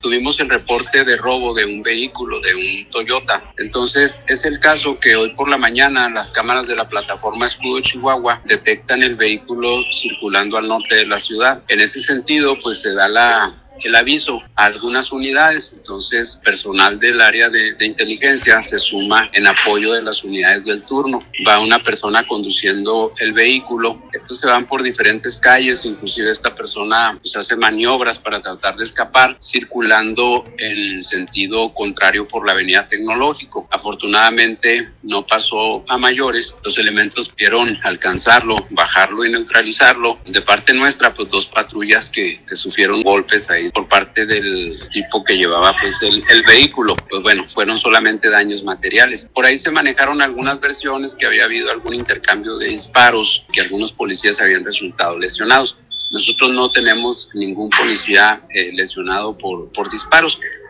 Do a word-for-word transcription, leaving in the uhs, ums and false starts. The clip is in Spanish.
tuvimos el reporte de robo de un vehículo, de un Toyota. Entonces, es el caso que hoy por la mañana las cámaras de la plataforma Escudo Chihuahua detectan el vehículo circulando al norte de la ciudad. En ese sentido, pues se da la... el aviso a algunas unidades. Entonces personal del área de, de inteligencia se suma en apoyo de las unidades del turno. Va una persona conduciendo el vehículo, entonces se van por diferentes calles, inclusive esta persona pues, hace maniobras para tratar de escapar, circulando en sentido contrario por la avenida Tecnológico. Afortunadamente no pasó a mayores, los elementos pudieron alcanzarlo, bajarlo y neutralizarlo. De parte nuestra, pues dos patrullas que, que sufrieron golpes ahí por parte del tipo que llevaba pues el, el vehículo, pues bueno, fueron solamente daños materiales. Por ahí se manejaron algunas versiones que había habido algún intercambio de disparos, que algunos policías habían resultado lesionados. Nosotros no tenemos ningún policía eh, lesionado por, por disparos.